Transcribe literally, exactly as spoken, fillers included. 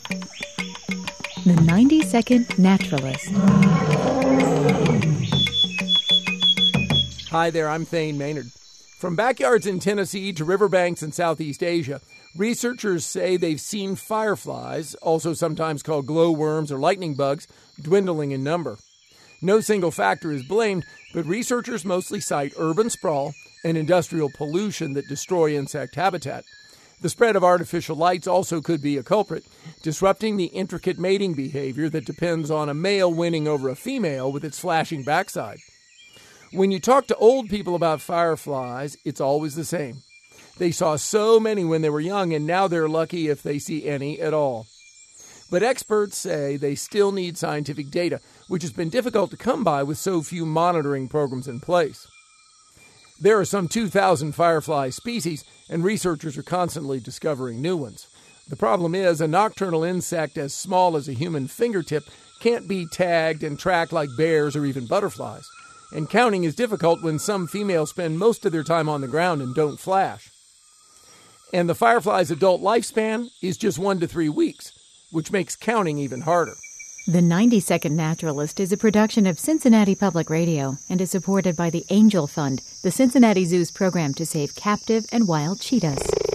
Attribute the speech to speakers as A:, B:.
A: The ninety-second Naturalist.
B: Hi there, I'm Thane Maynard. From backyards in Tennessee to riverbanks in Southeast Asia, researchers say they've seen fireflies, also sometimes called glowworms or lightning bugs, dwindling in number. No single factor is blamed, but researchers mostly cite urban sprawl and industrial pollution that destroy insect habitat. The spread of artificial lights also could be a culprit, disrupting the intricate mating behavior that depends on a male winning over a female with its flashing backside. When you talk to old people about fireflies, it's always the same. They saw so many when they were young, and now they're lucky if they see any at all. But experts say they still need scientific data, which has been difficult to come by with so few monitoring programs in place. There are some two thousand firefly species, and researchers are constantly discovering new ones. The problem is, a nocturnal insect as small as a human fingertip can't be tagged and tracked like bears or even butterflies. And counting is difficult when some females spend most of their time on the ground and don't flash. And the firefly's adult lifespan is just one to three weeks, which makes counting even harder.
A: The ninety-second Naturalist is a production of Cincinnati Public Radio and is supported by the Angel Fund, the Cincinnati Zoo's program to save captive and wild cheetahs.